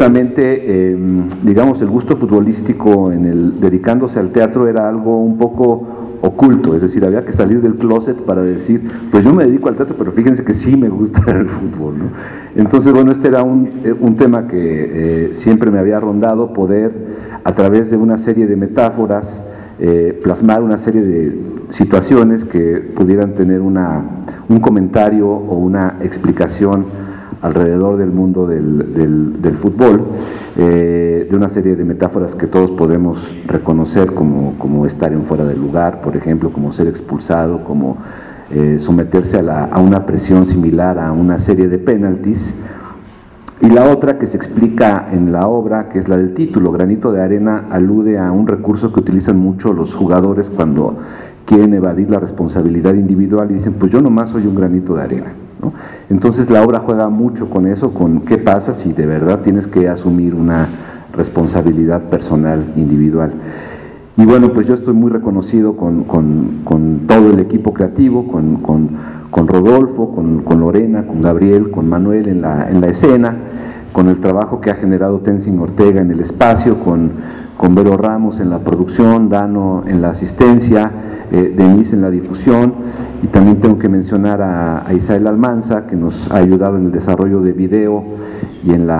ciertamente, digamos, el gusto futbolístico dedicándose al teatro era algo un poco oculto, es decir, había que salir del closet para decir, pues yo me dedico al teatro, pero fíjense que sí me gusta el fútbol, ¿no? Entonces, bueno, este era un tema que siempre me había rondado, poder, a través de una serie de metáforas, plasmar una serie de situaciones que pudieran tener un comentario o una explicación alrededor del mundo del fútbol, de una serie de metáforas que todos podemos reconocer como estar en fuera del lugar, por ejemplo, como ser expulsado, como someterse a una presión similar a una serie de penaltis. Y la otra que se explica en la obra, que es la del título, Granito de Arena, alude a un recurso que utilizan mucho los jugadores cuando quieren evadir la responsabilidad individual y dicen, pues yo nomás soy un granito de arena, ¿no? Entonces la obra juega mucho con eso, con qué pasa si de verdad tienes que asumir una responsabilidad personal, individual. Y bueno, pues yo estoy muy reconocido con todo el equipo creativo, con Rodolfo, con Lorena, con Gabriel, con Manuel en la escena, con el trabajo que ha generado Tenzin Ortega en el espacio, con Vero Ramos en la producción, Dano en la asistencia, Denise en la difusión, y también tengo que mencionar a Isael Almanza, que nos ha ayudado en el desarrollo de video y en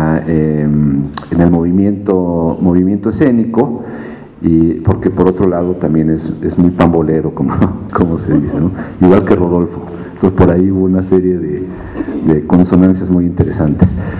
el movimiento escénico, y porque por otro lado también es muy pambolero, como se dice, ¿no? Igual que Rodolfo. Entonces por ahí hubo una serie de consonancias muy interesantes.